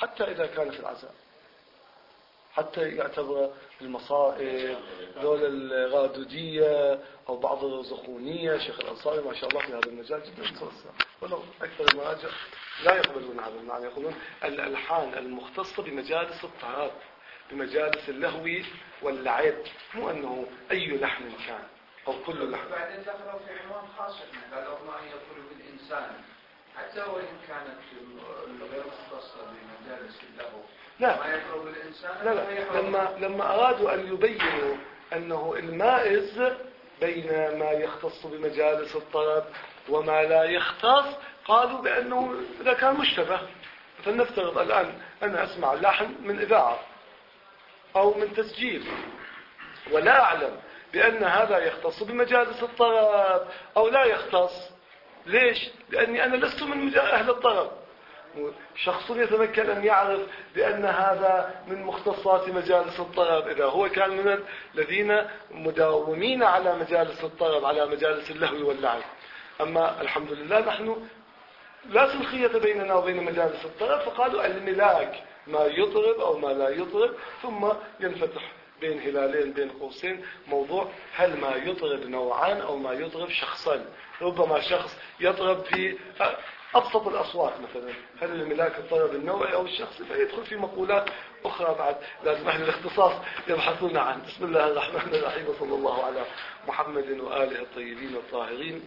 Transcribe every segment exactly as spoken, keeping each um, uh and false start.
حتى إذا كان في العزاء، حتى يعتبر المصائب ذول الغادودية أو بعض الرزخونية. شيخ الأنصاري ما شاء الله في هذا المجال جدا متوسع، ولو أكثر المراجع لا يقبلون هذا المعنى، يقولون الألحان المختصة بمجالس الطرب، بمجالس اللهو واللعب، مو أنه أي لحن كان أو كل لحن. بعدين دخلوا في عنوان خاص، قالوا ما يقول بالإنسان حتى وإن كانت غير مختصة بمجالس اللهو. لا ما يقرب الإنسان. لا لا لما لما أرادوا أن يبينوا أنه المائز بين ما يختص بمجالس الطرب وما لا يختص، قالوا بأنه إذا كان مشتبه، فلنفترض الآن أنا أسمع لحن من إذاعة أو من تسجيل ولا أعلم بأن هذا يختص بمجالس الطرب أو لا يختص. ليش؟ لأني أنا لست من أهل الطرب. شخص يتمكن أن يعرف بأن هذا من مختصات مجالس الطرب إذا هو كان من الذين مداومين على مجالس الطرب، على مجالس اللهو واللعب. أما الحمد لله نحن لا سلخية بيننا وبين مجالس الطرب، فقالوا الملاك ما يطرب أو ما لا يطرب، ثم ينفتح بين هلالين بين قوسين موضوع هل ما يطرب نوعان أو ما يطرب شخصان. ربما شخص يطرب في أبسط الأصوات مثلا، هل الملاك الطرب النوعي أو الشخصي، فيدخل في مقولات أخرى بعد لازم أهل الاختصاص يبحثون عنه. بسم الله الرحمن الرحيم، وصلى الله على محمد وآله الطيبين الطاهرين.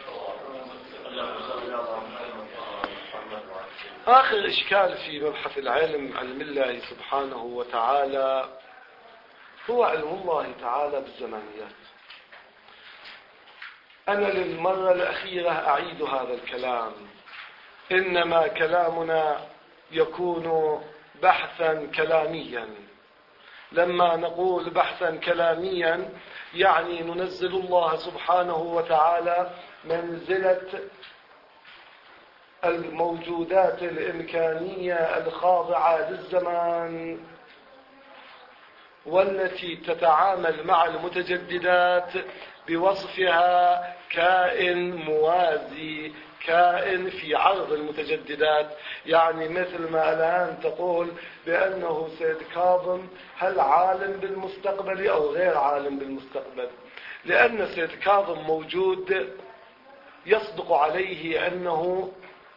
آخر إشكال في مبحث العلم، علم الله سبحانه وتعالى، هو علم الله تعالى بالزمانيات. أنا للمرة الأخيرة أعيد هذا الكلام، إنما كلامنا يكون بحثا كلاميا. لما نقول بحثا كلاميا يعني ننزل الله سبحانه وتعالى منزلة الموجودات الإمكانية الخاضعة للزمان والتي تتعامل مع المتجددات بوصفها كائن موازي، كائن في عرض المتجددات. يعني مثل ما الآن تقول بأنه سيد كاظم هل عالم بالمستقبل أو غير عالم بالمستقبل، لأن سيد كاظم موجود يصدق عليه أنه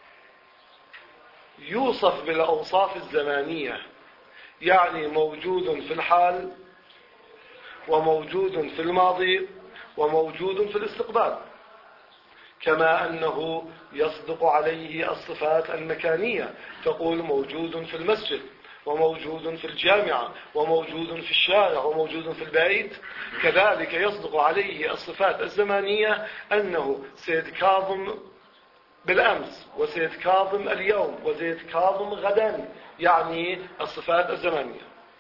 يوصف بالأوصاف الزمانية، يعني موجود في الحال وموجود في الماضي وموجود في الاستقبال، كما أنه يصدق عليه الصفات المكانية، تقول موجود في المسجد وموجود في الجامعة وموجود في الشارع وموجود في البيت. كذلك يصدق عليه الصفات الزمانية، أنه سيد كاظم بالأمس وسيد كاظم اليوم وسيد كاظم غدا، يعني الصفات الزمانية.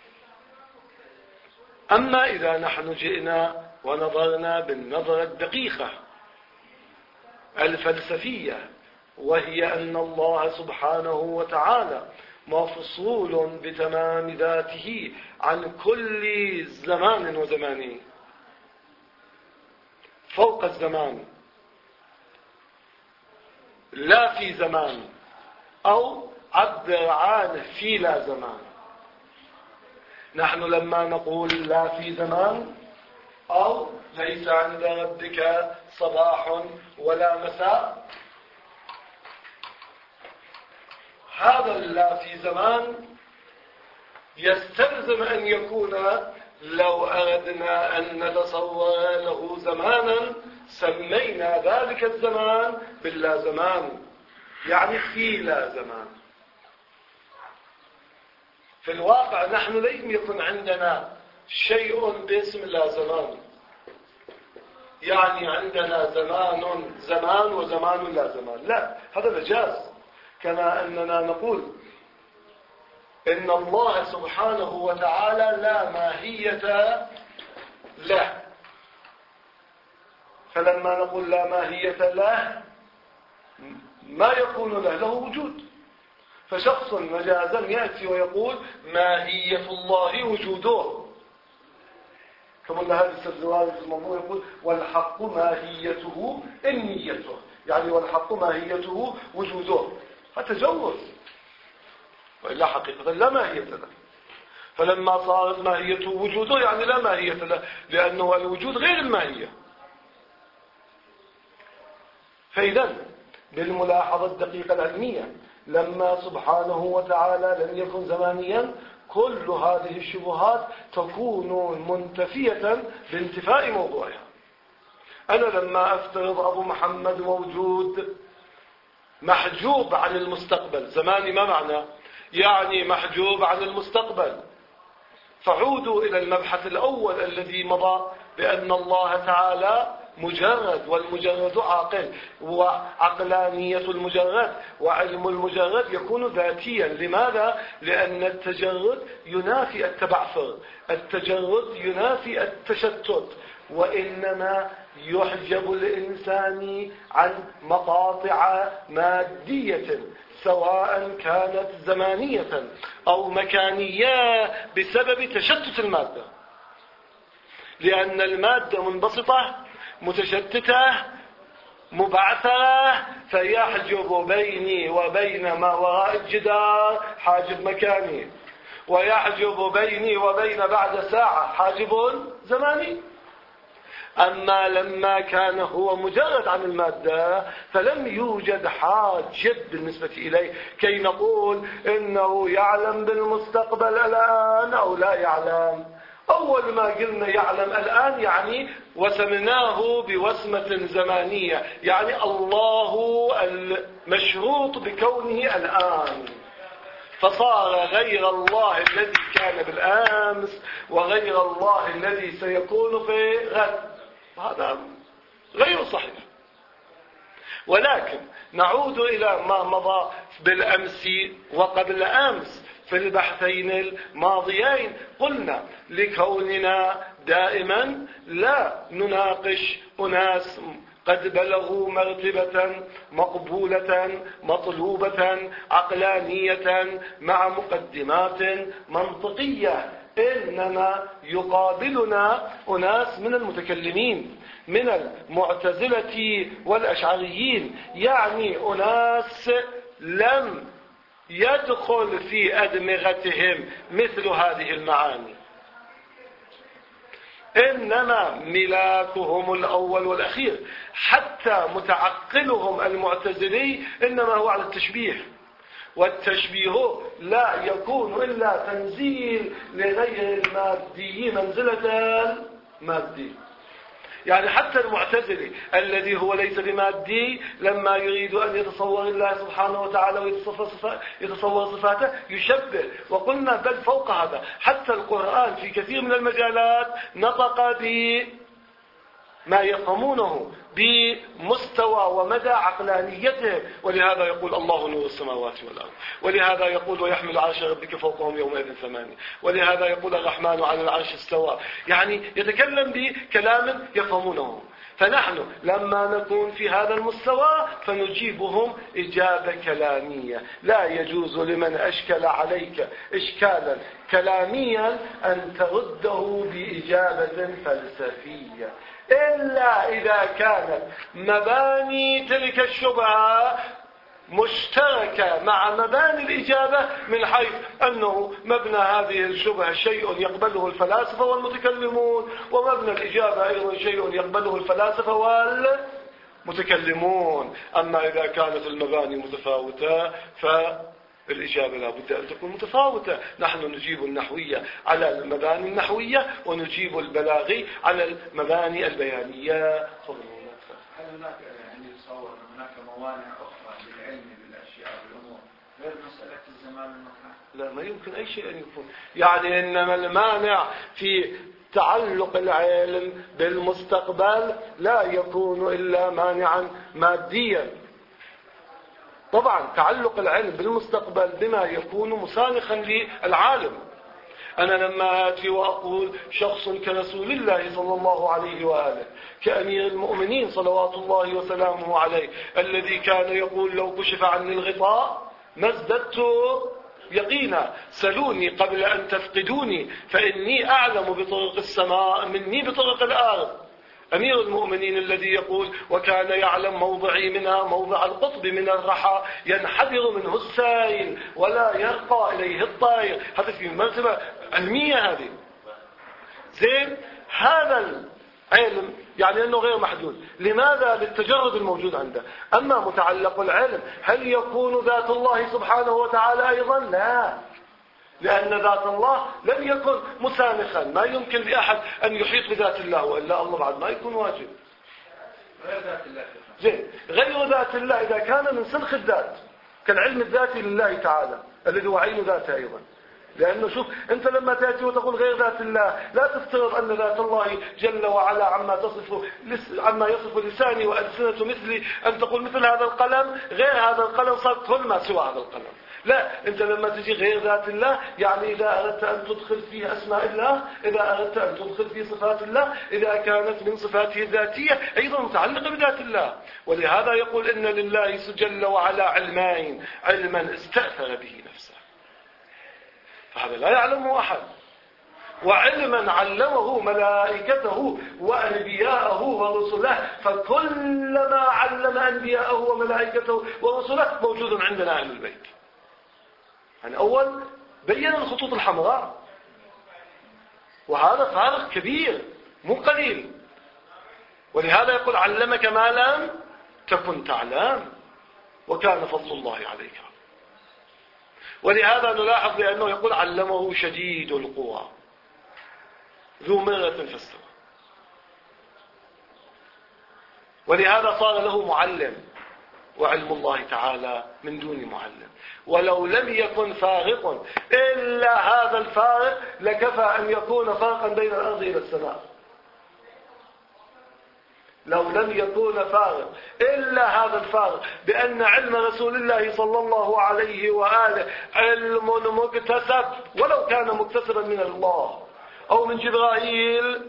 أما إذا نحن جئنا ونظرنا بالنظرة الدقيقة الفلسفية، وهي أن الله سبحانه وتعالى مفصول بتمام ذاته عن كل زمان وزمان، فوق الزمان لا في زمان، أو عبر عنه في لا زمان. نحن لما نقول لا في زمان أو ليس عند ربك صباح ولا مساء، هذا لا في زمان يستلزم أن يكون، لو أردنا أن نتصور له زمانا سمينا ذلك الزمان باللا زمان، يعني في لا زمان. في الواقع نحن لم يكن عندنا شيء باسم لا زمان، يعني عندنا زمان زمان وزمان لا زمان، لا، هذا مجاز. كما أننا نقول إن الله سبحانه وتعالى لا ماهية له، فلما نقول لا ماهية له ما يكون له له وجود. فشخص مجازا يأتي ويقول ماهية الله وجوده، كما أن هذا السبزواري في الموضوع يقول والحق ماهيته النيته، يعني والحق ماهيته وجوده. هذا تجوز، وإلا حقيقة لا ماهية له. فلما صارت ماهيته وجوده يعني لا ماهية له، لأنه الوجود غير الماهية. فإذا بالملاحظة الدقيقة العلمية لما سبحانه وتعالى لم يكن زمانيا كل هذه الشبهات تكون منتفية بانتفاء موضوعها. أنا لما أفترض أبو محمد موجود محجوب عن المستقبل، زماني ما معنى؟ يعني محجوب عن المستقبل. فعودوا إلى المبحث الأول الذي مضى بأن الله تعالى مجرد، والمجرد عاقل، وعقلانية المجرد وعلم المجرد يكون ذاتيا. لماذا؟ لأن التجرد ينافي التبعثر، التجرد ينافي التشتت، وإنما يحجب الإنسان عن مقاطع مادية سواء كانت زمانية أو مكانية بسبب تشتت المادة، لأن المادة منبسطة متشتتة مبعثرة، فيحجب بيني وبين ما وراء الجدار حاجب مكاني، ويحجب بيني وبين بعد ساعة حاجب زماني. أما لما كان هو مجرد عن المادة فلم يوجد حاجب بالنسبة إليه كي نقول إنه يعلم بالمستقبل الآن أو لا يعلم. أول ما قلنا يعلم الآن يعني وسمناه بوسمة زمانية، يعني الله المشروط بكونه الآن، فصار غير الله الذي كان بالأمس وغير الله الذي سيكون في غد. هذا غير صحيح. ولكن نعود إلى ما مضى بالأمس وقبل أمس في البحثين الماضيين. قلنا لكوننا دائما لا نناقش أناس قد بلغوا مرتبة مقبولة مطلوبة عقلانية مع مقدمات منطقية، إنما يقابلنا أناس من المتكلمين من المعتزلة والأشعريين، يعني أناس لم يدخل في أدمغتهم مثل هذه المعاني، إنما ملاكهم الأول والأخير. حتى متعقلهم المعتزلي إنما هو على التشبيه، والتشبيه لا يكون إلا تنزيل لغير المادي منزلة المادي. يعني حتى المعتزلي الذي هو ليس بمادي لما يريد أن يتصور الله سبحانه وتعالى ويتصور صفاته يشبه. وقلنا بل فوق هذا حتى القرآن في كثير من المجالات نطق بما يفهمونه بمستوى ومدى عقلانيته، ولهذا يقول الله نور السماوات والأرض، ولهذا يقول ويحمل عرش ربك فوقهم يومئذ ثمانية، ولهذا يقول الرحمن على العرش استوى. يعني يتكلم بكلام يفهمونه. فنحن لما نكون في هذا المستوى فنجيبهم إجابة كلامية. لا يجوز لمن أشكل عليك إشكالا كلاميا أن ترده بإجابة فلسفية، إلا إذا كانت مباني تلك الشبهة مشتركة مع مباني الإجابة، من حيث أنه مبنى هذه الشبهة شيء يقبله الفلاسفة والمتكلمون، ومبنى الإجابة أيضا شيء يقبله الفلاسفة والمتكلمون. أما إذا كانت المباني متفاوتة فالإجابة لا بد أن تكون متفاوتة. نحن نجيب النحوية على المباني النحوية ونجيب البلاغي على المباني البيانية. هل هناك يعني يتصور هناك موانع أخرى للعلم بالأشياء والأمور غير مسألة الزمان والمكان؟ لا، ما يمكن أي شيء أن يكون. يعني إنما المانع في تعلق العلم بالمستقبل لا يكون إلا مانعا ماديا. طبعا تعلق العلم بالمستقبل بما يكون مسانخا للعالم. أنا لما آتي وأقول شخص كرسول الله صلى الله عليه وآله، كأمير المؤمنين صلوات الله وسلامه عليه، الذي كان يقول لو كشف عني الغطاء ما ازددت يقينا، سلوني قبل أن تفقدوني فإني أعلم بطرق السماء مني بطرق الأرض. أمير المؤمنين الذي يقول وكان يعلم موضعي منها موضع القطب من الرحى ينحدر منه السائل ولا يرقى إليه الطائر. هذا في مرتبة علمية هذه. زين، هذا العلم يعني أنه غير محدود. لماذا؟ للتجرد الموجود عنده. أما متعلق العلم هل يكون ذات الله سبحانه وتعالى أيضا؟ لا، لأن ذات الله لم يكن مسانخا، ما يمكن لأحد أن يحيط بذات الله، وإلا الله بعد ما يكون واجب. غير ذات الله. زين، غير ذات الله إذا كان من سلخ الذات كالعلم الذاتي لله تعالى الذي هو عين ذاته أيضا. لأنه شوف، أنت لما تأتي وتقول غير ذات الله لا تفترض أن ذات الله جل وعلا عما تصف عما يصف لساني وألسنة مثلي أن تقول مثل هذا القلم غير هذا القلم صار كل ما سوى هذا القلم. لا، أنت لما تجي غير ذات الله يعني إذا أردت أن تدخل في أسماء الله، إذا أردت أن تدخل في صفات الله، إذا كانت من صفاته الذاتية أيضا متعلقة بذات الله. ولهذا يقول إن لله جل وعلا علمين، علما استأثر به نفسه فهذا لا يعلمه أحد، وعلما علمه ملائكته وأنبياءه ورسله، فكلما علم أنبياءه وملائكته ورسله موجود عندنا أهل البيت. يعني أول بين الخطوط الحمراء، وهذا فارق كبير مو قليل. ولهذا يقول علمك ما لم تكن تعلم وكان فضل الله عليك. ولهذا نلاحظ بأنه يقول علمه شديد القوى ذو مرة فاستوى. ولهذا صار له معلم، وعلم الله تعالى من دون معلم. ولو لم يكن فارق إلا هذا الفارق لكفى أن يكون فرقا بين الأرض إلى السماء. لو لم يكون فارق إلا هذا الفارق بأن علم رسول الله صلى الله عليه وآله علم مكتسب، ولو كان مكتسبا من الله أو من جبرائيل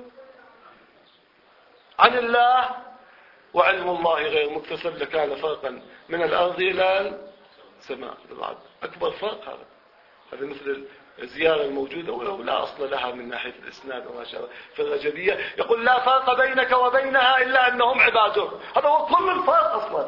عن الله، وعلم الله غير مكتسب لكان فرقا من الأرض إلى السماء. أكبر فرق هذا. هذا مثل الزيارة الموجودة ولو لا أصل لها من ناحية الإسناد وما شابه في الرجبية، يقول لا فرق بينك وبينها إلا أنهم عباده. هذا هو كل الفرق أصلا.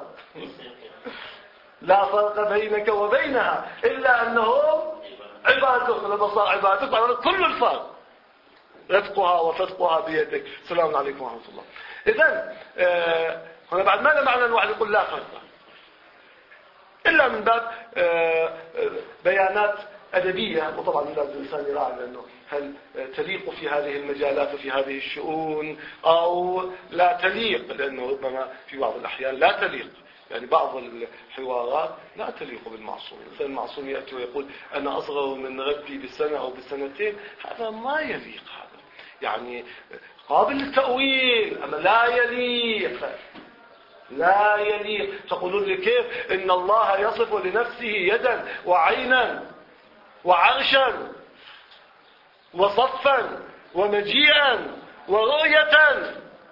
لا فرق بينك وبينها إلا أنهم عباده. لما صار عباده هذا كل الفرق. رزقها وفتقها بيدك. السلام عليكم ورحمة الله. إذن آه هنا بعد ماذا معنى أن واحد يقول لا فرق إلا من باب آه بيانات أدبية، وطبعا لازم الإنسان يراعي لأنه هل تليق في هذه المجالات وفي هذه الشؤون أو لا تليق، لأنه ربما في بعض الأحيان لا تليق. يعني بعض الحوارات لا تليق بالمعصوم. الإنسان المعصوم يأتي ويقول أنا أصغر من ربي بسنة أو بسنتين، هذا ما يليق. هذا يعني قابل للتأويل أما لا يليق. لا يليق. تقولون لي كيف إن الله يصف لنفسه يدا وعينا وعرشا وصفا ومجيئا ورؤية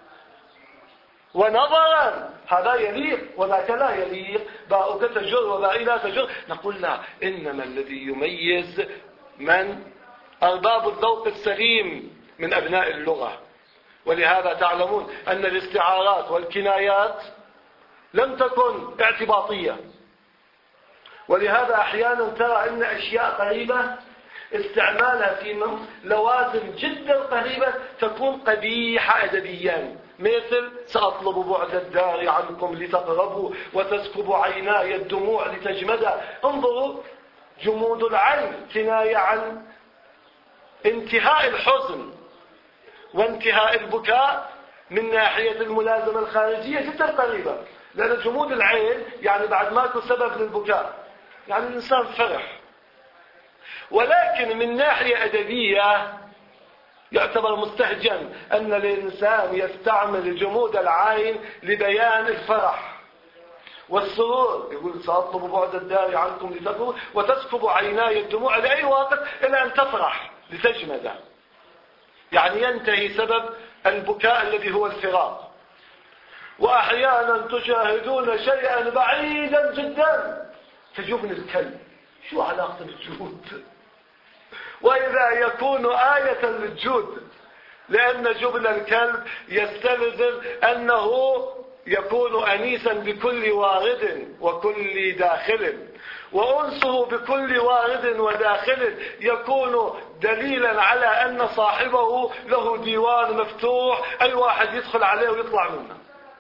ونظرا، هذا يليق وذاك لا يليق. باءك تجر وباء لا تجر. نقول لا، إنما الذي يميز من أرباب الذوق السليم من أبناء اللغة. ولهذا تعلمون أن الاستعارات والكنايات لم تكن اعتباطية. ولهذا أحيانا ترى أن أشياء قريبة استعمالها في لوازم جدا قريبة تكون قبيحة أدبيا، مثل سأطلب بعد الدار عنكم لتقربوا وتسكب عيناي الدموع لتجمدا. انظروا، جمود العين كناية عن انتهاء الحزن وانتهاء البكاء من ناحية الملازمة الخارجية جدا قريبة، لأن جمود العين يعني بعد ماكو سبب للبكاء، يعني الإنسان فرح. ولكن من ناحية أدبية يعتبر مستهجن أن الإنسان يستعمل جمود العين لبيان الفرح والسرور. يقول سأطلب بعد الدار عنكم لتقربوا وتسكب عيناي الدموع لأي وقت إلى أن تفرح لتجمد، يعني ينتهي سبب البكاء الذي هو الفراق. وأحيانا تشاهدون شيئا بعيدا جدا كجبن الكلب. شو علاقة بالجود؟ وإذا يكون آية للجود لأن جبن الكلب يستلزم أنه يكون أنيسا بكل وارد وكل داخل، وأنسه بكل وارد وداخل يكون دليلا على أن صاحبه له ديوان مفتوح، أي واحد يدخل عليه ويطلع منه.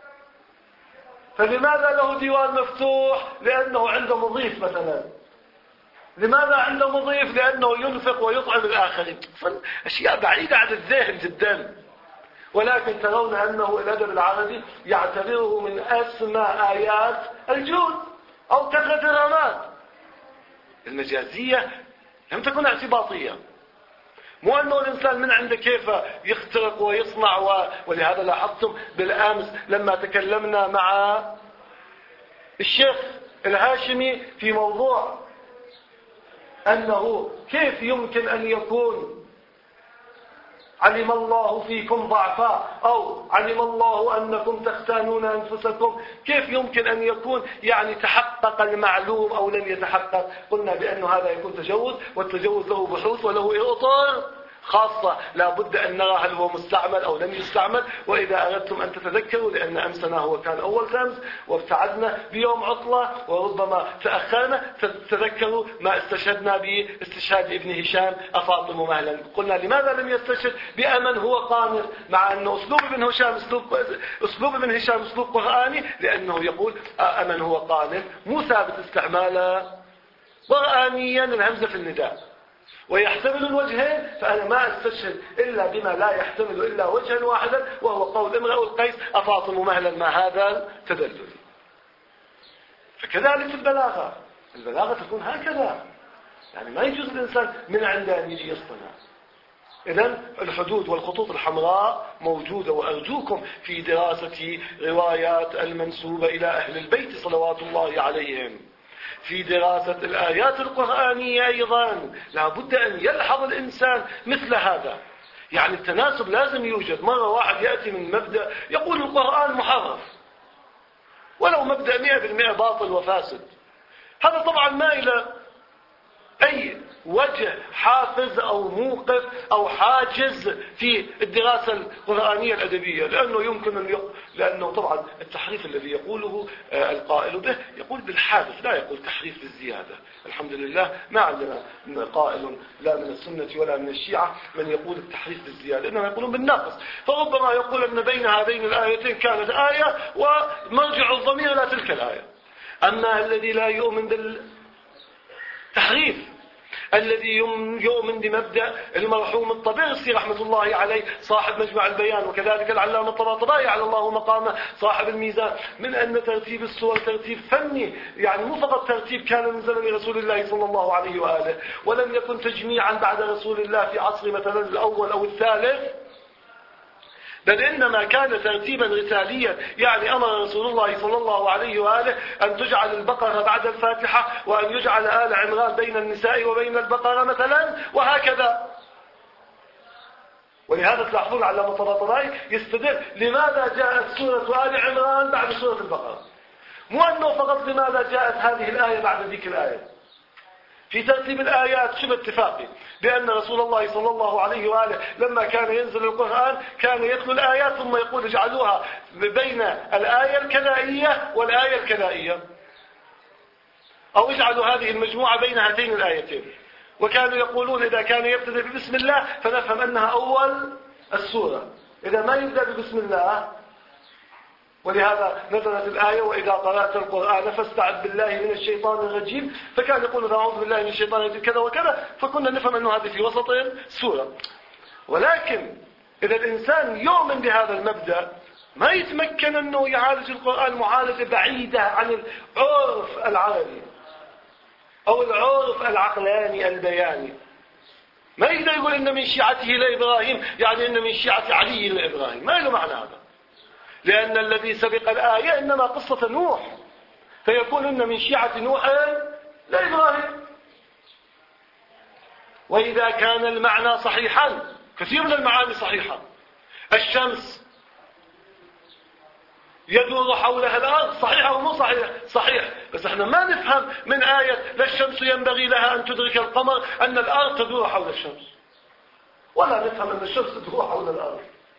فلماذا له ديوان مفتوح؟ لأنه عنده مضيف مثلا. لماذا عنده مضيف؟ لأنه ينفق ويطعم الآخرين. أشياء بعيدة عن الذهن جدا، ولكن ترون أنه الأدب العربي يعتبره من أسمى آيات الجود أو كثرة الرماد. المجازية لم تكن اعتباطية، مو أنه الإنسان من عنده كيف يخترق ويصنع و... ولهذا لاحظتم بالأمس لما تكلمنا مع الشيخ الهاشمي في موضوع أنه كيف يمكن أن يكون علم الله فيكم ضعفا أو علم الله أنكم تختانون أنفسكم، كيف يمكن أن يكون يعني تحقق المعلوم أو لم يتحقق؟ قلنا بأن هذا يكون تجوز، والتجوز له بحوث وله إطار خاصة لا بد أن نرى هل هو مستعمل أو لم يستعمل. وإذا أردتم أن تتذكروا، لأن أمسنا هو كان أول تمس وابتعدنا بيوم عطلة وربما تأخرنا، تذكروا ما استشهدنا باستشهاد ابن هشام أفاطم مهلا. قلنا لماذا لم يستشهد بأمن هو قانر، مع أن أسلوب ابن هشام أسلوب, أسلوب ابن هشام أسلوب قرآني، لأنه يقول أمن هو قانر، مو ثابت استعماله قرآنيا الهمزة في النداء ويحتمل الوجهين، فأنا ما أستشهد إلا بما لا يحتمل إلا وجها واحدا، وهو قول امرأ القيس أفاطم مهلا ما هذا تدلل. فكذلك البلاغة، البلاغة تكون هكذا، يعني ما يجوز الإنسان من عنده أن يجي يصطنع. إذن الحدود والخطوط الحمراء موجودة، وأرجوكم في دراسة روايات المنسوبة إلى أهل البيت صلوات الله عليهم، في دراسة الآيات القرآنية أيضا لا بد أن يلحظ الإنسان مثل هذا. يعني التناسب لازم يوجد. مرة واحد يأتي من مبدأ يقول القرآن محرف، ولو مبدأ مئة بالمئة باطل وفاسد، هذا طبعا ما إلى أي وجه حافز أو موقف أو حاجز في الدراسة القرآنية الأدبية، لأنه يمكن أن يق... لأنه طبعا التحريف الذي يقوله القائل به يقول بالحادث، لا يقول تحريف بالزيادة. الحمد لله ما عندنا قائل لا من السنة ولا من الشيعة من يقول التحريف بالزيادة، إنما يقولون بالنقص. فربما يقول أن بين هذين الآيتين كانت آية ومرجع الضمير إلى تلك الآية. أما الذي لا يؤمن بالتحريف، الذي يؤمن بمبدأ المرحوم الطبرسي رحمة الله عليه صاحب مجمع البيان، وكذلك العلامة الطباطبائي على الله مقامه صاحب الميزان، من أن ترتيب السور ترتيب فني، يعني مو فقط ترتيب كان من زمن رسول الله صلى الله عليه وآله، ولم يكن تجميعا بعد رسول الله في عصر مثلا الأول أو الثالث، بل إنما كان ترتيبا رساليا. يعني أمر رسول الله صلى الله عليه وآله أن تجعل البقرة بعد الفاتحة، وأن يجعل آل عمران بين النساء وبين البقرة مثلا، وهكذا. ولهذا تلاحظون علامة الطباطبائي يستدل لماذا جاءت سورة آل عمران بعد سورة البقرة، مو أنه فقط لماذا جاءت هذه الآية بعد ذيك الآية. في ترتيب الآيات شبه اتفاقي بأن رسول الله صلى الله عليه وآله لما كان ينزل القرآن كان يتلو الآيات ثم يقول اجعلوها بين الآية الكلائية والآية الكلائية، أو اجعلوا هذه المجموعة بين هاتين الآيتين. وكانوا يقولون إذا كان يبتدئ ببسم الله فنفهم أنها أول السورة، إذا ما يبدأ ببسم الله. ولهذا نزلت الآية وإذا قرأت القرآن فاستعذ بالله من الشيطان الرجيم، فكان يقول أعوذ بالله من الشيطان الرجيم كذا وكذا، فكنا نفهم أنه هذه في وسط السورة. ولكن إذا الإنسان يؤمن بهذا المبدأ ما يتمكن أنه يعالج القرآن معالجة بعيدة عن العرف العربي أو العرف العقلاني البياني. ما يقدر يقول إن من شيعته لإبراهيم يعني إن من شيعة علي لإبراهيم، ما له معنى هذا، لأن الذي سبق الآية إنما قصة نوح، فيكون إن من شيعة نوح لإبراهيم. وإذا كان المعنى صحيحا، كثير من المعاني صحيحة، الشمس يدور حولها الأرض، صحيح أو مو صحيح؟ صحيح. بس احنا ما نفهم من آية لا الشمس ينبغي لها أن تدرك القمر أن الأرض تدور حول الشمس. ولا نفهم أن الشمس تدور حول الأرض.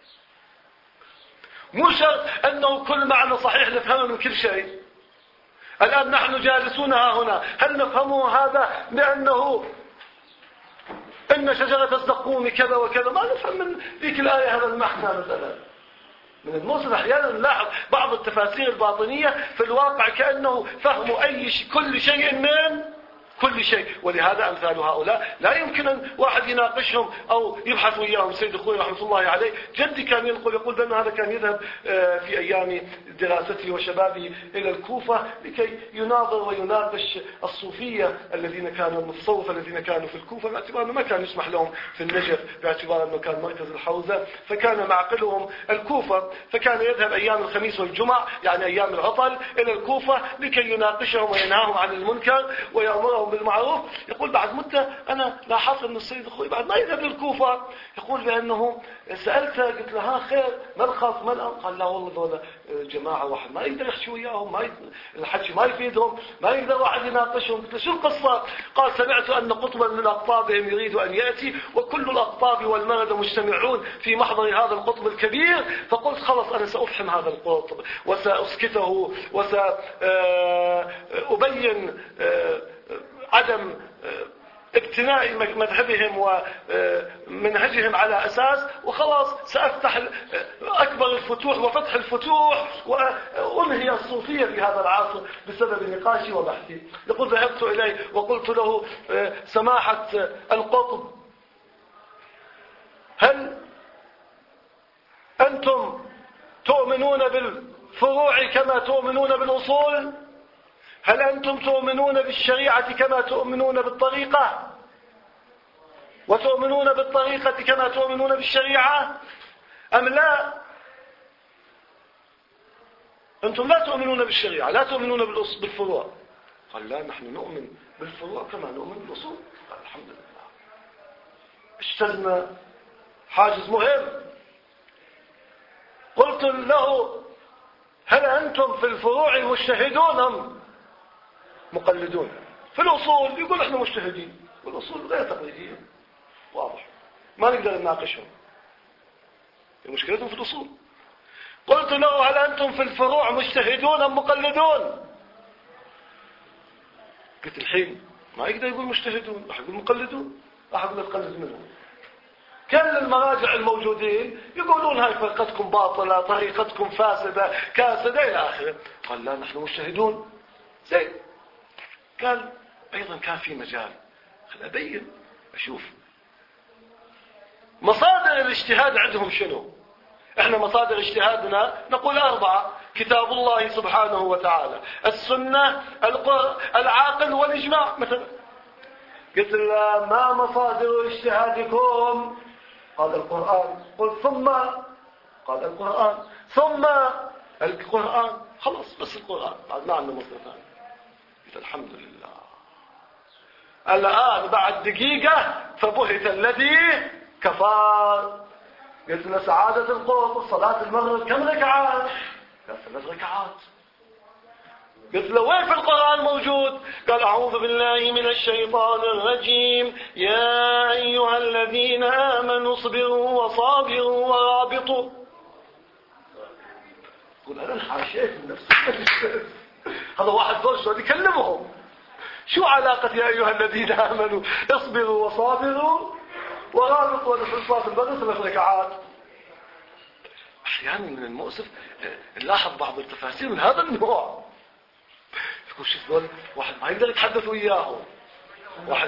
مو شرط أنه كل معنى صحيح نفهمه من كل شيء. الآن نحن جالسون ها هنا، هل نفهمه هذا بأنه إن شجرة الزقوم كذا وكذا؟ ما نفهم من ذيك الآية هذا المعنى مثلا. من المؤسف أحيانا نلاحظ بعض التفاسير الباطنية في الواقع كأنه فهم أي شيء كل شيء من كل شيء. ولهذا أمثال هؤلاء لا يمكن أن واحد يناقشهم أو يبحث وياهم. سيد الخوي رحمة الله عليه جدي كان ينقل يقول بأن هذا كان يذهب في أيام دراسته وشبابه إلى الكوفة لكي يناظر ويناقش الصوفية الذين كانوا المتصوفة الذين كانوا في الكوفة، باعتبار أنه ما كان يسمح لهم في النجف باعتبار أنه كان مركز الحوزة، فكان معقلهم الكوفة. فكان يذهب أيام الخميس والجمعة يعني أيام العطل إلى الكوفة لكي يناقشهم وينهاهم عن المنكر ويأمرهم بالمعروف. يقول بعد مدة أنا لاحظت أن السيد الخوي بعد ما يذهب للكوفة يقول بأنه سألته قلت له ها خير ما الخاص ما الأمر؟ قال لا والله ذولا جماعة واحد ما يقدر يحكي وياهم، ما يقدر الحكي ما يفيدهم، ما يقدر واحد يناقشهم. قلت له شو القصة؟ قال سمعت أن قطبا من أقطابهم يريد أن يأتي وكل الأقطاب والمرد مجتمعون في محضر هذا القطب الكبير، فقلت خلص أنا سأفهم هذا القطب وسأسكته وسأبين عدم ابتناء مذهبهم ومنهجهم على أساس، وخلاص سأفتح أكبر الفتوح وفتح الفتوح وأنهي الصوفية في هذا العصر بسبب نقاشي وبحثي. يقول ذهبت إليه وقلت له سماحة القطب هل أنتم تؤمنون بالفروع كما تؤمنون بالأصول؟ هل أنتم تؤمنون بالشريعة كما تؤمنون بالطريقة وتؤمنون بالطريقة كما تؤمنون بالشريعة أم لا؟ أنتم لا تؤمنون بالشريعة لا تؤمنون بالفروع. قال لا نحن نؤمن بالفروع كما نؤمن بالأصول. قال الحمد لله اجتزنا حاجز مهم. قلت له هل أنتم في الفروع مجتهدون أم مقلدون؟ في الأصول يقول احنا مجتهدين والأصول غير تقليدية واضح ما نقدر نناقشهم، مشكلتهم في الأصول. قلت له هل أنتم في الفروع مجتهدون أم مقلدون؟ قلت الحين ما يقدر يقول مجتهدون راح يقول مقلدون، راح يقول نقلد منهم. كل المراجع الموجودين يقولون هاي فرقتكم باطلة طريقتكم فاسدة كاسدة إلى آخره. قال لا نحن مجتهدون. زين قال أيضا كان في مجال خل أبين أشوف مصادر الاجتهاد عندهم شنو. احنا مصادر اجتهادنا نقول أربعة: كتاب الله سبحانه وتعالى، السنة، العاقل، والإجماع مثلا. قلت له ما مصادر اجتهادكم؟ قال القرآن. قلت ثم؟ قال القرآن. ثم القرآن. خلاص بس القرآن بعد ما عندنا مصدر ثاني. قلت الحمد لله. الآن بعد دقيقة فبهت الذي كفار. قلت له سعادة القوم صلاة المغرب كم ركعات؟ قال ثلاث ركعات. قلت له وين في القرآن موجود؟ قال أعوذ بالله من الشيطان الرجيم يا أيها الذين آمنوا اصبروا وصابروا ورابطوا. قل أنا انحاشيت من نفسي. هذا واحد فرشة يكلمهم. شو علاقة يا أيها الذين آمنوا اصبروا وصابروا ورابطوا ونفس صلاة البدر ثلاث ركعات؟ أحيانا من المؤسف نلاحظ بعض التفاسير من هذا النوع. يقول شوف دول واحد ما يقدر يتحدث وياهم. واحد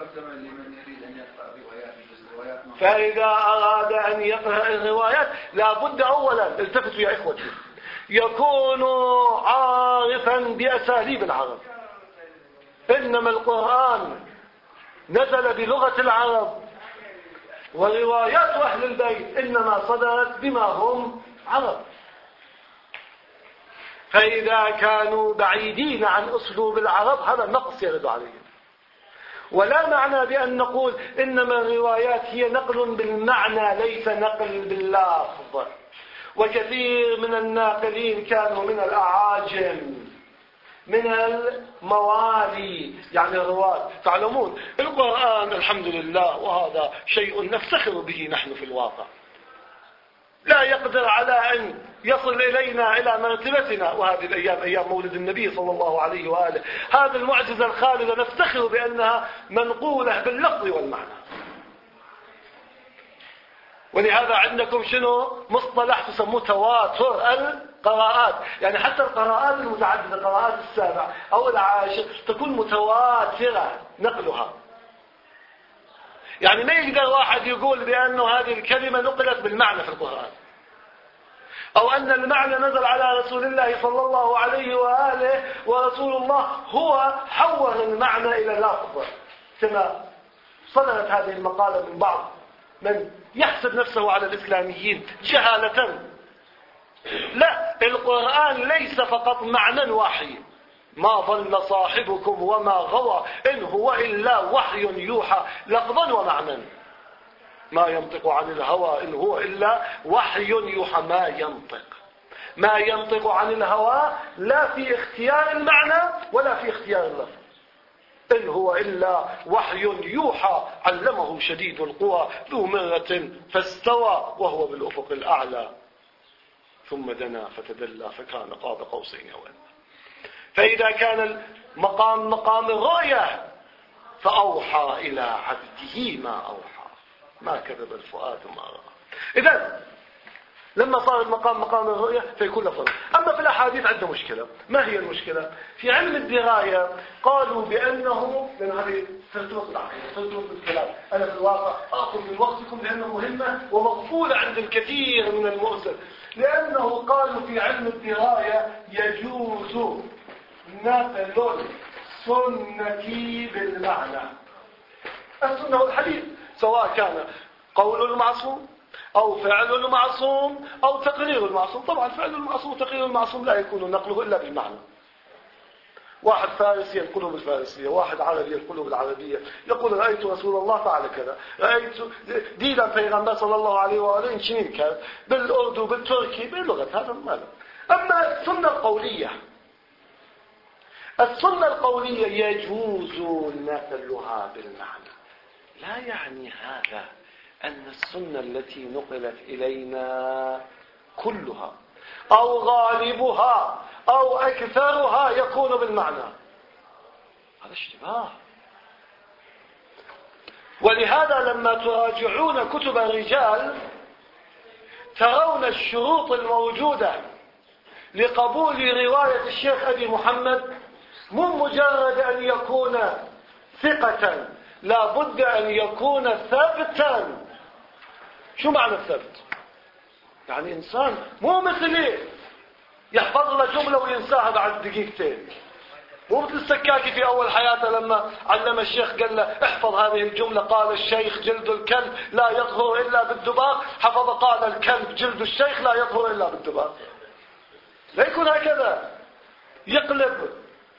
فإذا أراد أن يقرأ الروايات لابد أولا التفتوا يا إخوتي يكون عارفا بأساليب العرب. إنما القرآن نزل بلغة العرب وروايات أهل البيت إنما صدرت بما هم عرب. فإذا كانوا بعيدين عن أسلوب العرب هذا النقص يرد عليهم. ولا معنى بأن نقول إنما الروايات هي نقل بالمعنى ليس نقل باللفظ. وكثير من الناقلين كانوا من الأعاجم من الموالي يعني الرواة. تعلمون القرآن الحمد لله وهذا شيء نفتخر به نحن في الواقع، لا يقدر على أن يصل إلينا إلى مرتبتنا، وهذه الأيام أيام مولد النبي صلى الله عليه وآله، هذه المعجزة الخالدة نفتخر بأنها منقولة باللفظ والمعنى. ولهذا عندكم شنو مصطلح تسموه تواتر القراءات، يعني حتى القراءات المتعددة، القراءات السابع أو العاشر تكون متواترة نقلها. يعني ما يقدر واحد يقول بأنه هذه الكلمة نقلت بالمعنى في القرآن، أو أن المعنى نزل على رسول الله صلى الله عليه وآله ورسول الله هو حول المعنى إلى اللفظ، كما صدرت هذه المقالة من بعض من يحسب نفسه على الإسلاميين جهالة. لا، القرآن ليس فقط معنى وحي، ما ضل صاحبكم وما غوى إن هو إلا وحي يوحى لفظا ومعنى، ما ينطق عن الهوى إن هو إلا وحي يوحى. ما ينطق ما ينطق عن الهوى لا في اختيار المعنى ولا في اختيار اللفظ، إن هو إلا وحي يوحى علمه شديد القوى ذو مرة فاستوى وهو بالأفق الأعلى ثم دنا فتدلى فكان قاب قوسين أو أدنى. فإذا كان المقام مقام الرؤية فأوحى إلى عبده ما أوحى ما كذب الفؤاد ما رأى. إذن لما صار المقام مقام الرؤية فيكون لفظ. أما في الأحاديث عندنا مشكلة. ما هي المشكلة؟ في علم الدراية قالوا بأنه، لأن هذه ترتبط العقيدة ترتبط بالكلام، أنا في الواقع أخذ من وقتكم لأنه مهمة ومغفولة عند الكثير من المؤسس، لأنه قالوا في علم الدراية يجوز نقل السنة بالمعنى. السنة والحديث سواء كان قول المعصوم أو فعل المعصوم أو تقرير المعصوم. طبعا فعل المعصوم وتقرير المعصوم لا يكون نقله إلا بالمعنى. واحد فارسي ينقله بالفارسية، واحد عربي ينقله بالعربية، يقول رأيت رسول الله فعل كذا، رأيت دينا پیغمبر صلى الله عليه وآله انشنين كذا بالأردو بالتركي باللغة، هذا ما له. أما السنة القولية، السنة القولية يجوز نقلها بالمعنى، لا يعني هذا أن السنة التي نقلت إلينا كلها أو غالبها أو أكثرها يكون بالمعنى، هذا اشتباه. ولهذا لما تراجعون كتب الرجال ترون الشروط الموجودة لقبول رواية الشيخ أبي محمد، مو مجرد أن يكون ثقة، لا بد أن يكون ثابتا. شو معنى الثبت؟ يعني إنسان مو مثلي يحفظ له جملة وينساها بعد دقيقتين، مو مثل السكاكي في أول حياته لما علم الشيخ قال له احفظ هذه الجملة، قال الشيخ جلد الكلب لا يطهر إلا بالدباغ، حفظ قال الكلب جلد الشيخ لا يطهر إلا بالدباغ. لا يكون هكذا، يقلب.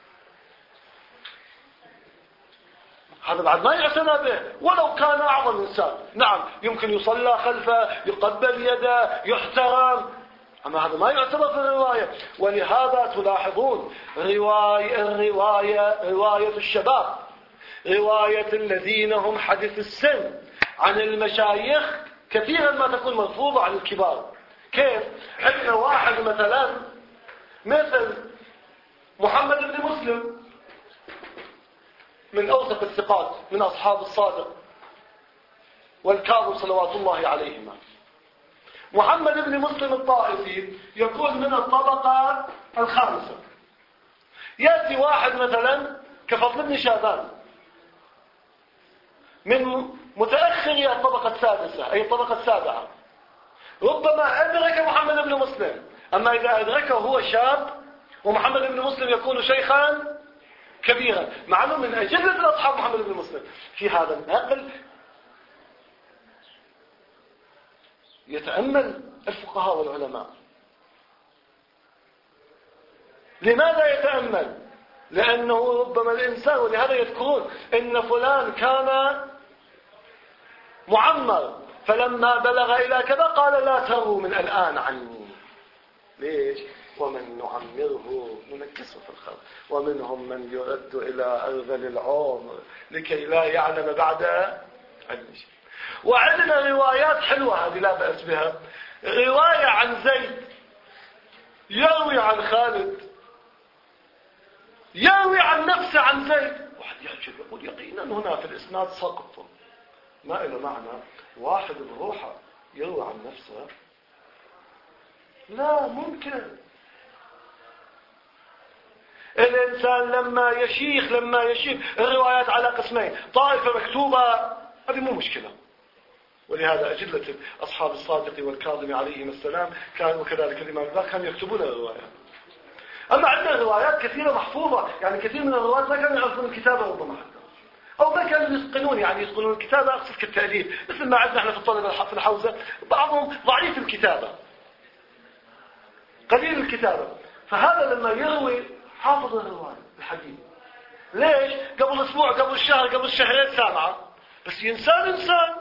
هذا بعد ما يعتنى به ولو كان أعظم إنسان. نعم يمكن يصلى خلفه، يقبل يده، يحترم، أما هذا ما يعتبر في الرواية. ولهذا تلاحظون رواية الرواية رواية الشباب، رواية الذين هم حدث السن عن المشايخ كثيرا ما تكون مرفوضة عن الكبار. كيف؟ عندنا واحد مثلا مثل محمد بن مسلم من أوثق الثقات من أصحاب الصادق والكاظم صلوات الله عليهما. محمد بن مسلم الطائفي يكون من الطبقة الخامسة. يأتي واحد مثلا كفضل بن شابان من متأخر الطبقة السادسة أي الطبقة السابعة، ربما أدرك محمد بن مسلم. أما إذا أدركه هو شاب، ومحمد بن مسلم يكون شيخا كبيرا، معلوم من أجلة أصحاب محمد بن مسلم. في هذا النقل يتأمل الفقهاء والعلماء. لماذا يتأمل؟ لأنه ربما الإنسان، ولهذا يذكرون إن فلان كان معمر فلما بلغ إلى كذا قال لا تروا من الآن عني. ليش؟ ومن نعمره ننكسه في الخلق ومنهم من يرد إلى أرذل العمر لكي لا يعلم بعد علم شيء. وعندنا روايات حلوة هذه لا بأس بها. رواية عن زيد يروي عن خالد، يروي عن نفسه عن زيد. واحد يعجب يقول يقينا هنا في الإسناد سقط ما له معنى. واحد بروحه يروي عن نفسه، لا ممكن. الإنسان لما يشيخ لما يشيخ الروايات على قسمين، طائفة مكتوبة هذه مو مشكلة، ولهذا أجلة أصحاب الصادق والكاظم عليهم السلام كانوا كذلك الإمام الباقر كانوا يكتبون الروايات. أما عندنا روايات كثيرة محفوظة، يعني كثير من الروايات ما كانوا يعرفون الكتابة ربما حتى، أو ما كانوا يتقنون يعني يتقنون الكتابة أقصد كالتأليف، مثل ما عندنا احنا في الطلبة في الحوزة بعضهم ضعيف الكتابة قليل الكتابة، فهذا لما يروي حافظ الرواية الحديث. ليش؟ قبل أسبوع قبل شهر قبل شهرين سامعة، بس إنسان إنسان.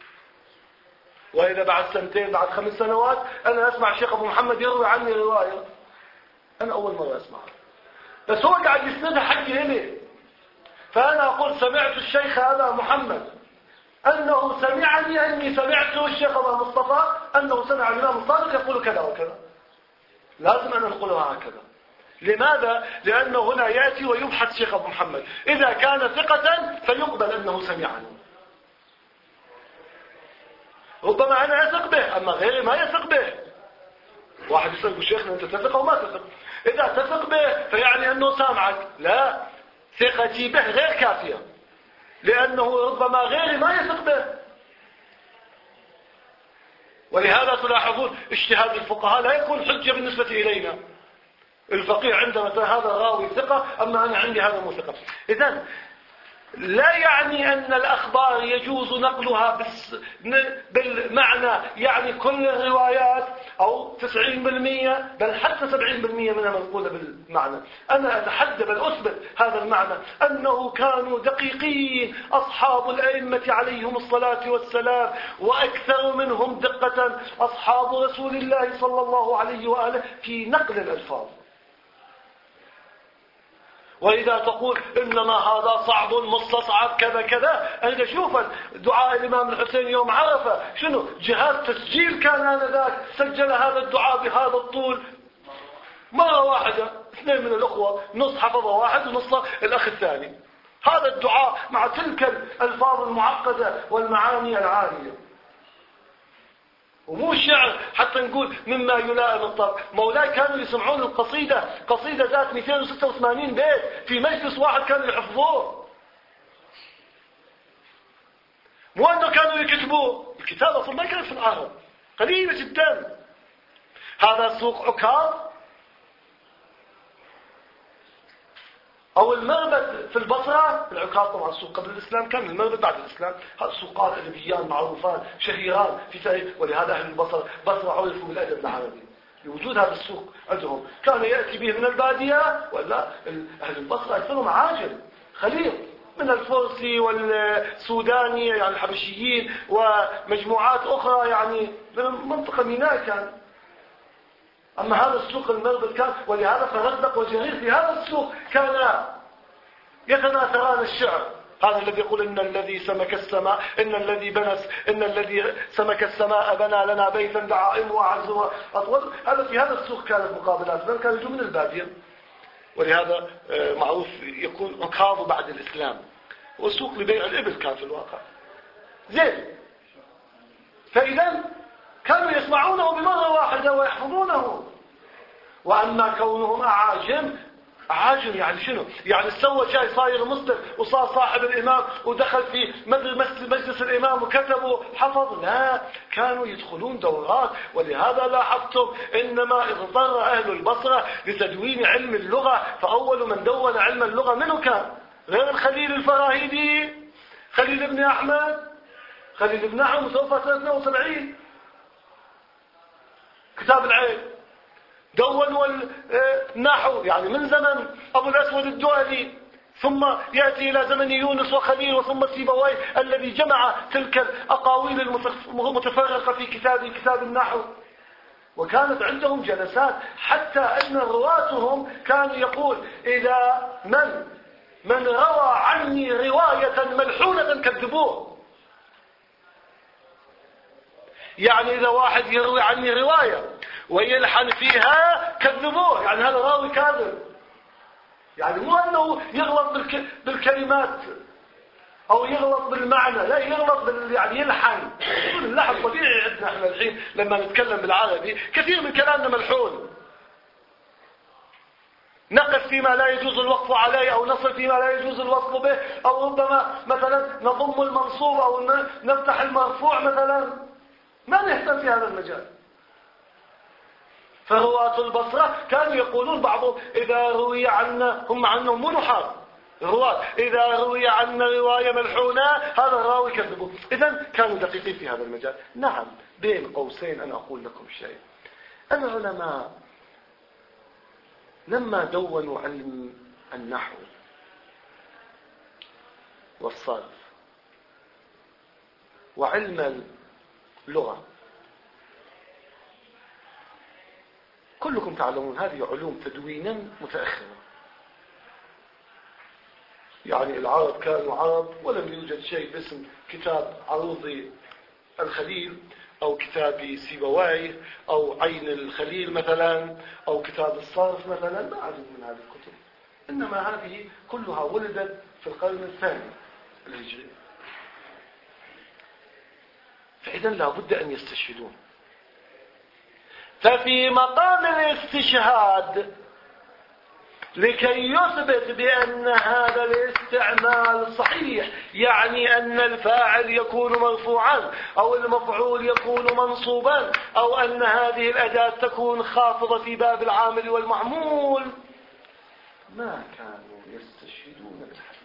وإذا بعد سنتين بعد خمس سنوات أنا أسمع الشيخ أبو محمد يروي عني رواية أنا أول مرة أسمعها، بس هو قاعد يسندها حقي إلي، فأنا أقول سمعت الشيخ أبا محمد أنه سمعني أني سمعت الشيخ أبا مصطفى أنه سمع الإمام الصادق يقول كذا وكذا، لازم أن نقولها هكذا. لماذا؟ لأنه هنا يأتي ويبحث الشيخ أبو محمد، إذا كان ثقة فيقبل أنه سمعني. ربما أنا أثق به أما غيري ما يثق به. واحد يسأل شيخنا أنت تثق أو ما تثق؟ إذا تثق به فيعني أنه سامعك، لا، ثقتي به غير كافية، لأنه ربما غيري ما يثق به. ولهذا تلاحظون اجتهاد الفقهاء لا يكون حجة بالنسبة إلينا. الفقيه عندما هذا راوي ثقة أما أنا عندي هذا مو ثقة. إذن لا يعني أن الأخبار يجوز نقلها بالمعنى، يعني كل الروايات أو تسعين بالمئة بل حتى سبعين بالمئة منها منقولة بالمعنى. أنا أتحدى بل أثبت هذا المعنى، أنه كانوا دقيقين أصحاب الأئمة عليهم الصلاة والسلام، وأكثر منهم دقة أصحاب رسول الله صلى الله عليه وآله في نقل الألفاظ. وإذا تقول إنما هذا صعب مستصعب كذا كذا، أنا شوف دعاء الإمام الحسين يوم عرفة شنو جهاز تسجيل كان آنذاك سجل هذا الدعاء بهذا الطول مرة واحدة، اثنين من الأخوة نص حفظه واحد ونص الأخ الثاني، هذا الدعاء مع تلك الألفاظ المعقدة والمعاني العالية. ومو شعر حتى نقول مما يلائم الطبع. مولاي كانوا يسمعون القصيدة، قصيدة ذات مئتين وستة وثمانين بيت في مجلس واحد كانوا يحفظوه، مو أنه كانوا يكتبوه. الكتابة أصلا ما كانت في العرب، قليلة جدا. هذا سوق عكاظ أو المربد في البصرة. العكاظ طبعا سوق قبل الإسلام كان، المربد بعد الإسلام. هذا سوقات أدبيان معروفان شهيران في تاريخ، ولهذا أهل البصرة بصرة عرفوا بالأدب العربي لوجود هذا السوق عندهم. كان يأتي به من البادية، ولا أهل البصرة أكثرهم عاجل خليط من الفرسي والسوداني يعني الحبشيين ومجموعات أخرى يعني من منطقة ميناء كان. أما هذا السوق المربد كان، ولهذا فرزدق وجرير في هذا السوق كان يتناثران الشعر. هذا الذي يقول إن الذي سمك السماء إن الذي بنس إن الذي سمك السماء بنى لنا بيتا دعائم وأعز وأطول. هذا في هذا السوق كانت مقابلات، بل كانوا يجوا من البادية، ولهذا معروف يكون عكاظ بعد الإسلام، والسوق لبيع الإبل كان في الواقع. زين، فإذا كانوا يسمعونه بمرة واحدة ويحفظونه. وأما كونهم أعاجم، أعاجم يعني شنو؟ يعني سوى شيء صاير مسلم وصار صاحب الإمام ودخل في مجلس الإمام وكتبوا حفظ، لا، كانوا يدخلون دورات. ولهذا لاحظتم إنما اضطر أهل البصرة لتدوين علم اللغة، فأول من دون علم اللغة منه كان غير الخليل الفراهيدي، خليل بن أحمد، خليل بن أحمد متوفى سنة اثنين وسبعين، كتاب العين. دونوا النحو يعني من زمن أبو الأسود الدؤلي، ثم يأتي إلى زمن يونس وخليل وثم سيبويه الذي جمع تلك الأقاويل المتفرقة في كتاب كتاب النحو. وكانت عندهم جلسات، حتى أن رواتهم كانوا يقول إذا من من روى عني رواية ملحونة كذبوه. يعني إذا واحد يروي عني رواية ويلحن فيها كذبوه، يعني هذا راوي كاذب. يعني مو أنه يغلط بالك... بالكلمات أو يغلط بالمعنى، لا يغلط بال... يعني يلحن. اللحن طبيعي عندنا احنا الحين لما نتكلم بالعربي كثير من كلامنا ملحون، نقف فيما لا يجوز الوقف عليه أو نصل فيما لا يجوز الوصل به، أو ربما مثلا نضم المنصوب أو نفتح المرفوع مثلا، ما نهتم في هذا المجال. فرواة البصرة كانوا يقولون بعضهم إذا روي عنا، هم عنهم مو نحاة رواة، إذا روي عنا رواية ملحونة هذا الراوي كذبه. إذن كانوا دقيقين في هذا المجال. نعم، بين قوسين أنا أقول لكم شيء. العلماء لما دونوا علم النحو والصرف وعلم اللغة، كلكم تعلمون هذه علوم تدوينا متأخرة. يعني العرب كانوا عرب ولم يوجد شيء باسم كتاب عروضي الخليل أو كتاب سيبويه أو عين الخليل مثلا أو كتاب الصرف مثلا، ما عدد من هذه الكتب. إنما هذه كلها ولدت في القرن الثاني الهجري. فإذا لا بد أن يستشهدون. ففي مقام الاستشهاد لكي يثبت بأن هذا الاستعمال صحيح، يعني أن الفاعل يكون مرفوعا أو المفعول يكون منصوبا أو أن هذه الأداة تكون خافضة في باب العامل والمعمول، ما كانوا يستشهدون بالحديث.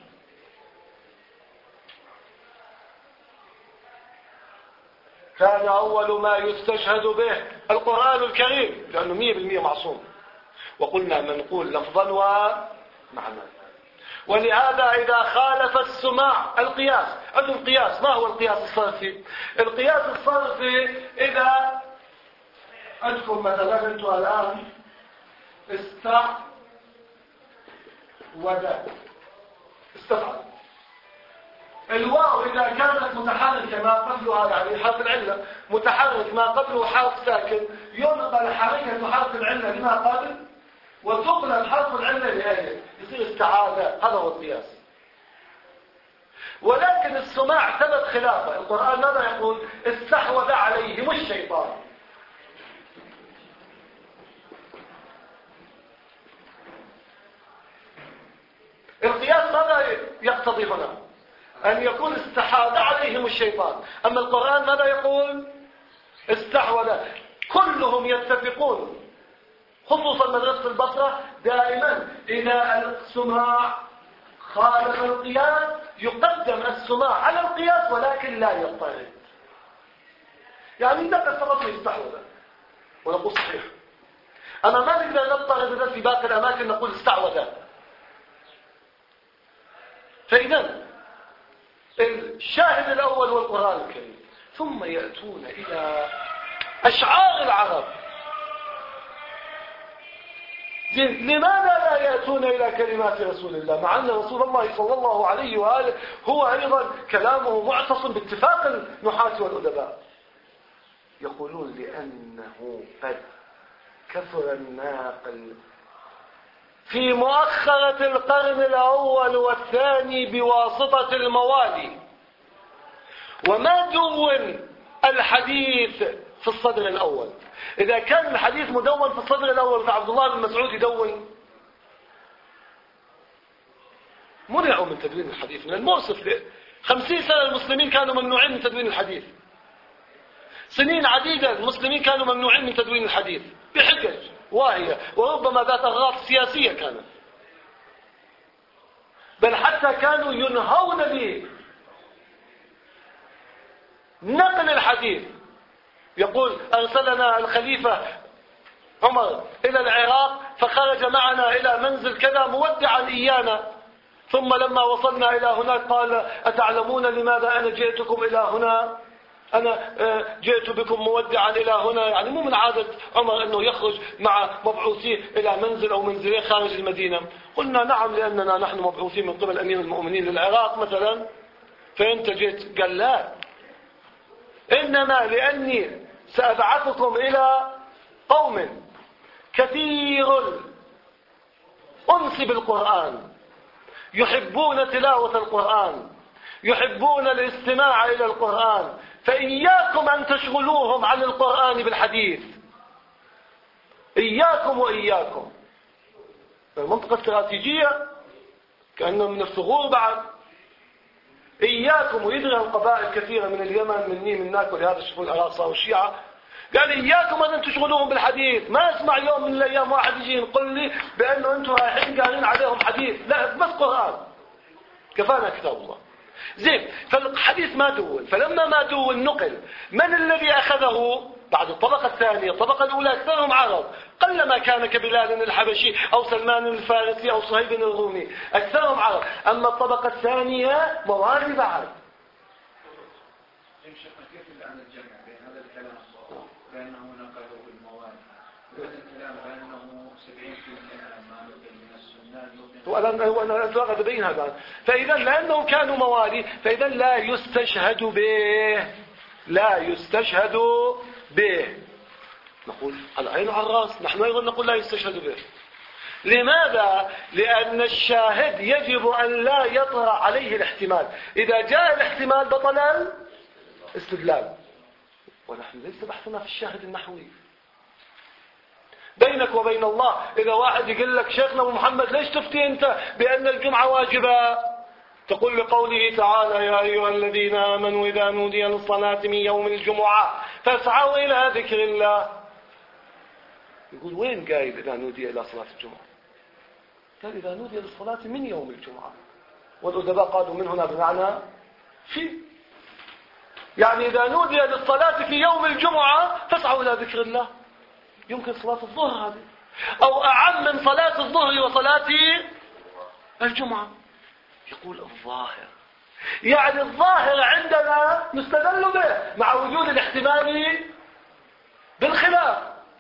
كان أول ما يستشهد به القرآن الكريم، لأنه مية بالمية معصوم، وقلنا منقول لفظا ومعنى. ولهذا إذا خالف السماع القياس، عندهم قياس. ما هو القياس الصرفي؟ القياس الصرفي إذا عندكم مثلا أنتم الآن استعوذ استفعل، الواو إذا كانت متحركة ما قبلها يعني حرف العلة متحرك ما قبله حرف ساكن، ينقل حركة حرف العلة لما قبل وتقلب حرف العلة لآية، يصير استعاذة. هذا هو القياس. ولكن السماع ثبت خلافه. القرآن ماذا يقول؟ استحوذ عليهم الشيطان. القياس ماذا يقتضي هنا؟ أن يكون استحاذ عليهم الشيطان. أما القرآن ماذا يقول؟ استحوذ. كلهم يتفقون خصوصا مدرسة البصرة دائما إذا السماع خالف القياس يقدم السماع على القياس ولكن لا يضطرد. يعني نقل فقط يستحوذ ونقول صحيح. أما ما نقدر نضطرد في باقي الأماكن نقول استعوذ. فإذا الشاهد الأول هو القرآن الكريم، ثم يأتون إلى أشعار العرب. لماذا لا يأتون إلى كلمات رسول الله مع أن رسول الله صلى الله عليه وآله هو أيضا كلامه معتصم باتفاق النحاة والأدباء؟ يقولون لأنه قد كثر الناقل في مؤخرة القرن الأول والثاني بواسطة الموالي، وما دون الحديث في الصدر الأول. إذا كان الحديث مدون في الصدر الأول فعبد الله بن مسعود يدون، منعوا من تدوين الحديث من المؤسف. خمسين سنة المسلمين كانوا ممنوعين من تدوين الحديث، سنين عديدة المسلمين كانوا ممنوعين من تدوين الحديث بحجج واهية وربما ذات أغراض سياسية كانت، بل حتى كانوا ينهون بنقل الحديث. يقول أرسلنا الخليفة عمر إلى العراق فخرج معنا إلى منزل كذا مودعا إيانا، ثم لما وصلنا إلى هناك قال أتعلمون لماذا أنا جئتكم إلى هنا؟ أنا جئت بكم مودعا إلى هنا، يعني مو من عادة عمر أنه يخرج مع مبعوثيه إلى منزل أو منزلين خارج المدينة. قلنا نعم، لأننا نحن مبعوثين من قبل أمير المؤمنين للعراق مثلا، فأنت جئت. قال لا، إنما لأني سأبعثكم إلى قوم كثير أنس بالقرآن، يحبون تلاوة القرآن، يحبون الاستماع إلى القرآن، فإياكم أن تشغلوهم عن القرآن بالحديث. إياكم وإياكم. المنطقة استراتيجية كأنه من الثغور بعد. إياكم. ويدري قبائل كثيرة من اليمن مني من هناك، ولهذا تشوفون الأراصة والشيعة، قال إياكم أن تشغلوهم بالحديث. ما اسمع يوم من الأيام واحد يجي يقول لي بأنه أنتم رايحين قارين عليهم حديث. لا، بس قرآن كفانا كتاب الله. زين، فالحديث ما دون. فلما ما دون نقل. من الذي أخذه بعد الطبقة الثانية؟ الطبقة الأولى أكثرهم عرب، قلما كان كبلال الحبشي أو سلمان الفارسي أو صهيب الرومي، أكثرهم عرب. أما الطبقة الثانية موالي بعد. كيف الآن الجمع بين هذا الكلام بأنه نقلوا بالموالي وهذا الكلام بأنه سبعين بالمئة ما نقل من السنة؟ وأنا أتوقع تبين هذا. فإذا لأنهم كانوا موالي، فإذا لا يستشهد به، لا يستشهد به. نقول العين على الرأس، نحن أيضا نقول لا يستشهد به. لماذا؟ لأن الشاهد يجب أن لا يطرأ عليه الاحتمال. إذا جاء الاحتمال بطل الاستدلال. ونحن ليس بحثنا في الشاهد النحوي. بينك وبين الله، إذا واحد يقول لك شيخنا محمد ليش تفتي أنت بأن الجمعة واجبة؟ تقول لقوله تعالى يا أيها الذين آمنوا إذا نودي للصلاة من يوم الجمعة فاسعوا إلى ذكر الله. يقول وين قايل إذا نودي إلى صلاة الجمعة؟ قال إذا نودي للصلاة من يوم الجمعة، والأدباء قالوا من هنا بمعنى في، يعني إذا نودي للصلاة في يوم الجمعة فاسعوا إلى ذكر الله. يمكن صلاة الظهر هذه، أو أعم من صلاة الظهر وصلاة الجمعة. يقول الظاهر، يعني الظاهر عندنا نستدل به مع وجود الاحتمال بالخلاف.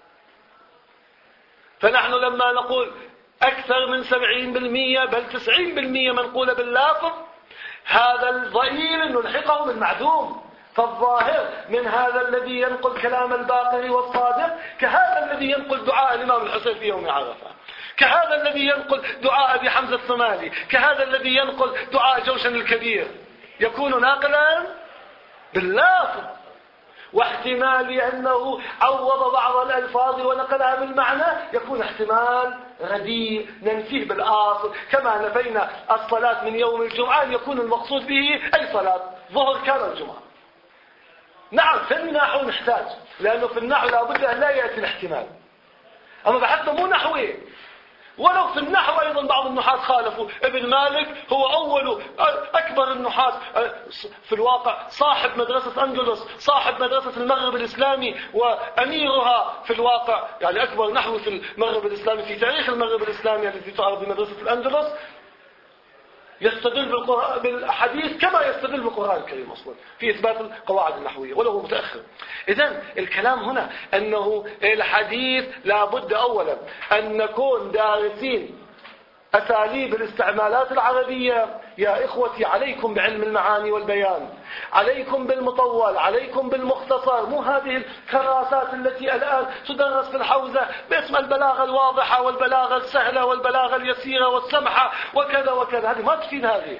فنحن لما نقول أكثر من سبعين بالمئة بل تسعين بالمئة منقولة باللافظ، هذا الضئيل نلحقه بالمعدوم. فالظاهر من هذا الذي ينقل كلام الباقر والصادق كهذا الذي ينقل دعاء الإمام الحسين في يوم عرفة، كهذا الذي ينقل دعاء أبي حمزة الصومالي، كهذا الذي ينقل دعاء جوشن الكبير، يكون ناقلا باللافظ. واحتمال أنه عوض بعض الألفاظ ونقلها بالمعنى يكون احتمال رديء ننفيه بالآصل، كما نفينا الصلاة من يوم الجمعة يكون المقصود به أي صلاة، ظهر كان الجمعة. نعم في النحو نحتاج، لأنه في النحو لابد أن لا يأتي الاحتمال. أما بحثنا مو نحوي، ولو في النحو أيضا بعض النحاة خالفوا. ابن مالك هو أول أكبر النحاة في الواقع، صاحب مدرسة أندلس، صاحب مدرسة المغرب الإسلامي وأميرها في الواقع، يعني أكبر نحو في المغرب الإسلامي في تاريخ المغرب الإسلامي الذي تعرف بمدرسة الأندلس، يستدل بالقرآن بالحديث كما يستدل بالقرآن الكريم أصلا في إثبات القواعد النحوية ولو متأخر. إذن الكلام هنا أنه الحديث لابد أولا أن نكون دارسين أساليب الاستعمالات العربية. يا إخوتي عليكم بعلم المعاني والبيان، عليكم بالمطول، عليكم بالمختصر، مو هذه الكراسات التي الآن تدرس في الحوزة باسم البلاغة الواضحة والبلاغة السهلة والبلاغة اليسيرة والسمحة وكذا وكذا. هذه ما تفيد. هذه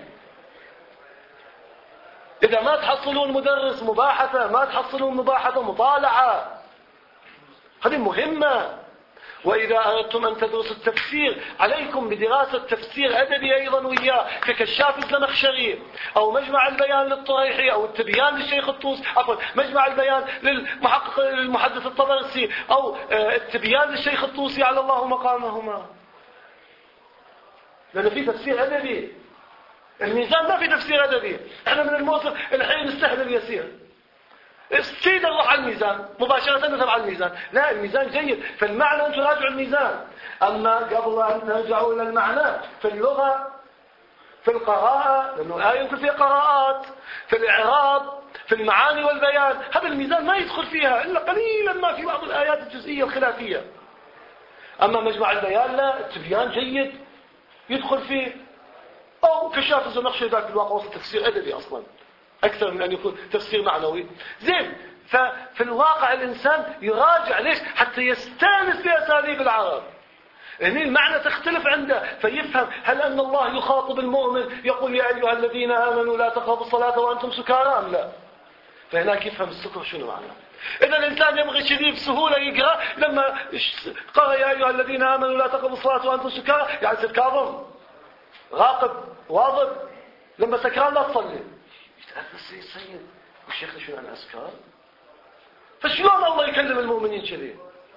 إذا ما تحصلون مدرس مباحثة، ما تحصلون مباحثة مطالعة، هذه مهمة. وإذا أردتم أن تدرسوا التفسير عليكم بدراسة تفسير أدبي أيضا وياه، ككشاف الزمخشري أو مجمع البيان للطريحي أو التبيان للشيخ الطوسي، عفوا مجمع البيان للمحقق المحدث الطبرسي أو التبيان للشيخ الطوسي على الله مقامهما، لأن في تفسير أدبي. الميزان ما في تفسير أدبي. احنا من الموصل الحين السهل اليسير سيدا نروح على الميزان مباشرة نذهب على الميزان. لا، الميزان جيد في المعنى، أن تراجعوا الميزان. أما قبل أن ترجعوا إلى المعنى في اللغة، في القراءة، لأنه الآية يمكن فيها قراءات، في الإعراب، في المعاني والبيان هذا الميزان ما يدخل فيها إلا قليلا ما في بعض الآيات الجزئية الخلافية. أما مجمع البيان لا، التبيان جيد يدخل فيه. أو كشاف الزمخشري ذاك الواقع وصل تفسير أدبي أصلا أكثر من أن يكون تفسير معنوي. زين، ففي الواقع الإنسان يراجع ليش؟ حتى يستانس بأساليب العرب. هنا المعنى تختلف عنده فيفهم هل أن الله يخاطب المؤمن يقول يا أيها الذين آمنوا لا تقربوا الصلاة وأنتم سكارى أم لا؟ فهناك يفهم السكر شنو معناه. إذا الإنسان يبغي شديد بسهولة يقرأ لما قرأ يا أيها الذين آمنوا لا تقربوا الصلاة وأنتم سكارى يعني تصير كاظم راقب واضب، لما سكران لا تصلي. يتأثر السيد سيد والشيخ شنو عن أسكار؟ فشلون الله يكلم المؤمنين كذي؟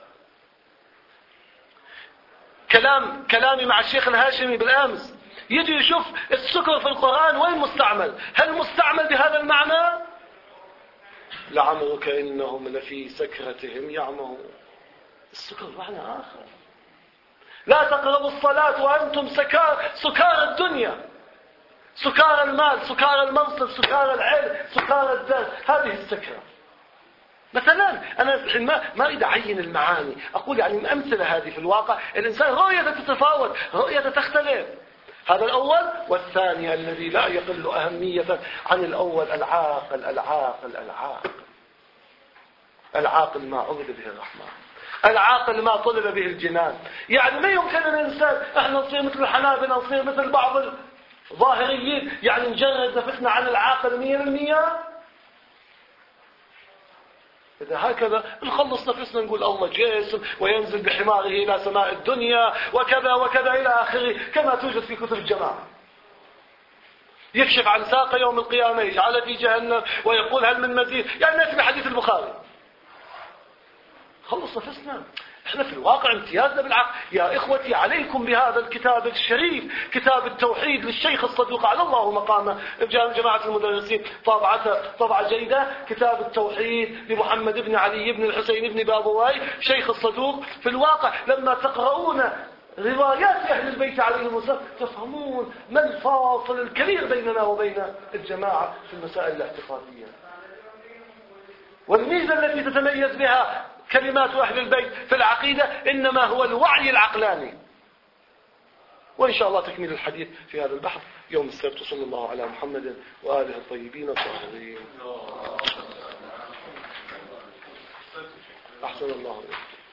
كلام كلامي مع الشيخ الهاشمي بالأمس يجي يشوف السكر في القرآن وين مستعمل، هل مستعمل بهذا المعنى؟ لعمرك إنهم لفي سكرتهم يعمهون. السكر معنى آخر. لا تقربوا الصلاة وأنتم سكار سكار الدنيا، سكار المال، سكار المنصب، سكار العلم، سكار الذات، هذه السكرة. مثلا أنا ما ما أريد أعين المعاني، أقول يعني الأمثلة هذه في الواقع الإنسان رؤيته تتفاوت، رؤيته تختلف. هذا الأول. والثاني الذي لا يقل أهمية عن الأول العاقل العاقل العاقل العاقل ما عبد به الرحمن، العاقل ما طلب به الجنان. يعني ما يمكن الإنسان احنا نصير مثل الحنابلة، نصير مثل بعض الظاهريين يعني نجرد نفسنا عن العاقل مية بالمية. إذا هكذا نخلص نفسنا نقول الله جسم وينزل بحماره إلى سماء الدنيا وكذا وكذا إلى آخره كما توجد في كتب الجماعة. يكشف عن ساق يوم القيامة يجعل في جهنم ويقول هل من مزيد، يعني نأتي بحديث البخاري. خلص نفسنا. احنا في الواقع امتيازنا بالعقل. يا إخوتي عليكم بهذا الكتاب الشريف، كتاب التوحيد للشيخ الصدوق على الله مقامه، جماعة المدرسين طابعته طبعة جيدة، كتاب التوحيد لمحمد بن علي بن الحسين بن بابواي شيخ الصدوق. في الواقع لما تقرؤون روايات أهل البيت عليهم السلام تفهمون ما الفاصل الكبير بيننا وبين الجماعة في المسائل الاعتقادية. والميزة التي تتميز بها كلمات أهل البيت في العقيدة إنما هو الوعي العقلاني. وإن شاء الله تكمل الحديث في هذا البحث يوم السبت. صلى الله على محمد وآله الطيبين الطاهرين. أحسن الله عليكم.